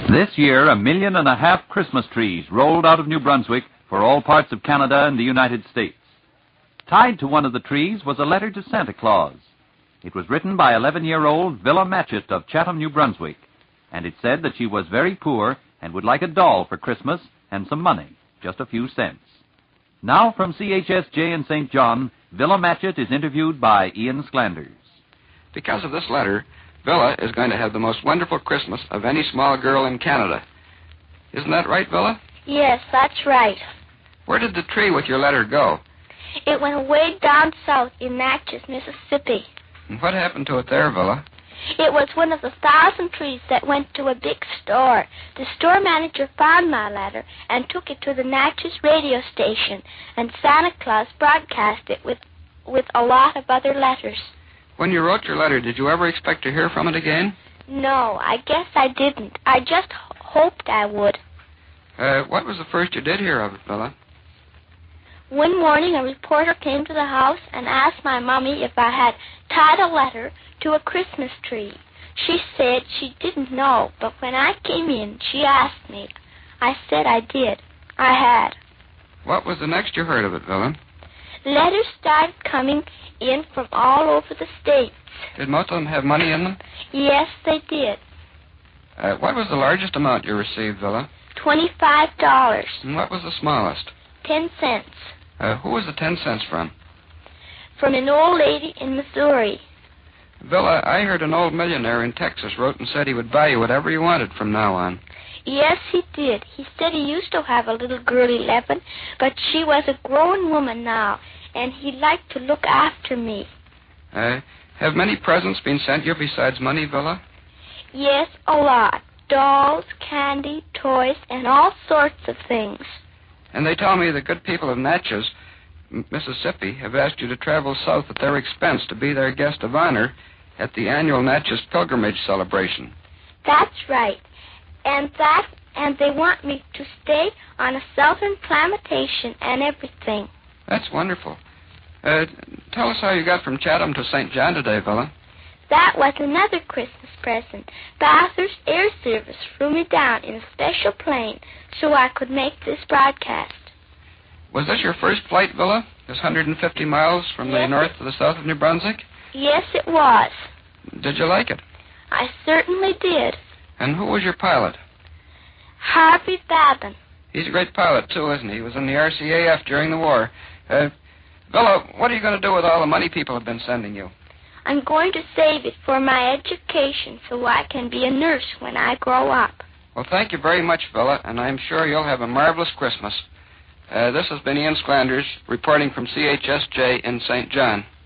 This year, 1.5 million Christmas trees rolled out of New Brunswick for all parts of Canada and the United States. Tied to one of the trees was a letter to Santa Claus. It was written by 11-year-old Villa Matchett of Chatham, New Brunswick, and it said that she was very poor and would like a doll for Christmas and some money, just a few cents. Now from CHSJ in St. John, Villa Matchett is interviewed by Ian Sklanders. Because of this letter, Villa is going to have the most wonderful Christmas of any small girl in Canada. Isn't that right, Villa? Yes, that's right. Where did the tree with your letter go? It went way down south in Natchez, Mississippi. And what happened to it there, Villa? It was one of the 1,000 trees that went to a big store. The store manager found my letter and took it to the Natchez radio station, and Santa Claus broadcast it with a lot of other letters. When you wrote your letter, did you ever expect to hear from it again? No, I guess I didn't. I just hoped I would. What was the first you did hear of it, Villa? One morning, a reporter came to the house and asked my mommy if I had tied a letter to a Christmas tree. She said she didn't know, but when I came in, she asked me. I said I did. I had. What was the next you heard of it, Villa? Letters started coming in from all over the States. Did most of them have money in them? Yes, they did. What was the largest amount you received, Villa? $25. And what was the smallest? 10 cents. Who was the 10 cents from? From an old lady in Missouri. Villa, I heard an old millionaire in Texas wrote and said he would buy you whatever you wanted from now on. Yes, he did. He said he used to have a little girl, 11, but she was a grown woman now, and he'd like to look after me. Have many presents been sent you besides money, Villa? Yes, a lot. Dolls, candy, toys, and all sorts of things. And they tell me the good people of Natchez, Mississippi, have asked you to travel south at their expense to be their guest of honor at the annual Natchez Pilgrimage celebration. That's right. And they want me to stay on a southern plantation and everything. That's wonderful. Tell us how you got from Chatham to St. John today, Villa. That was another Christmas present. Bathurst Air Service flew me down in a special plane so I could make this broadcast. Was this your first flight, Villa? This 150 miles from the north to the south of New Brunswick? Yes, it was. Did you like it? I certainly did. And who was your pilot? Harvey Babin. He's a great pilot, too, isn't he? He was in the RCAF during the war. Villa, what are you going to do with all the money people have been sending you? I'm going to save it for my education so I can be a nurse when I grow up. Well, thank you very much, Villa, and I'm sure you'll have a marvelous Christmas. This has been Ian Sklanders reporting from CHSJ in St. John.